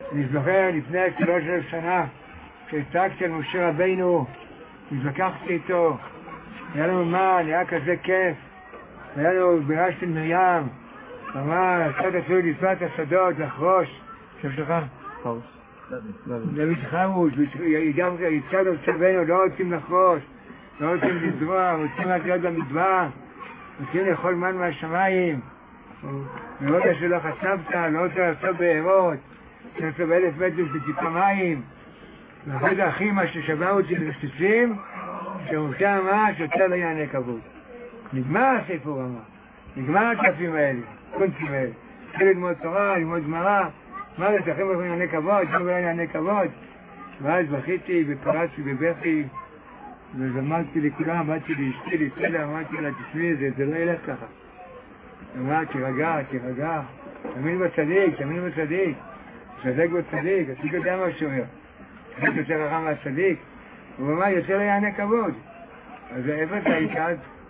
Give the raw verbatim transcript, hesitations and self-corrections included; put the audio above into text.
אני זוכר לפני שלוש אלף שנה, כשהצגתי על משה רבינו, התווכחתי איתו, היה לנו מה, היה כזה כיף, היה לנו בירה של מרים, אמר, עשת אפילו לפת השדות, לחרוש, עכשיו שכח? חרוש. דוד חרוש, גם הצגנו צלבנו, לא רוצים לחרוש, לא רוצים לזרוע, רוצים רק להיות במדבר, רוצים לאכול מן מהשמיים, לא יודע שלא חשבת, לא רוצה לעשות בארות, רוצה לעשות באלף מטר בטיפה מים, ואחרי זה הכי מה ששבע אותי לרסיסים, שרוצה אמר שיותר לא יענה כבוד. נגמר הסיפור אמר, נגמר הקלפים האלה, קונצים האלה. התחיל ללמוד תורה, ללמוד גמרא, מה זה, צריכים לכם יענה כבוד, לא יענה כבוד. ואז בכיתי ופרצתי בבכי, וזמרתי לכולם, באתי לאשתי, לסדר, אמרתי לה, תשמעי, זה, זה לא ילך ככה. אמרה, תירגע, תירגע, תאמין בצדיק, תאמין בצדיק, תצדק בצדיק, הצדיק יודע מה שהוא אומר. הצדיק יותר רחם מהצדיק, הוא אמר, יותר לא יענה כבוד. אז איפה אתה היית?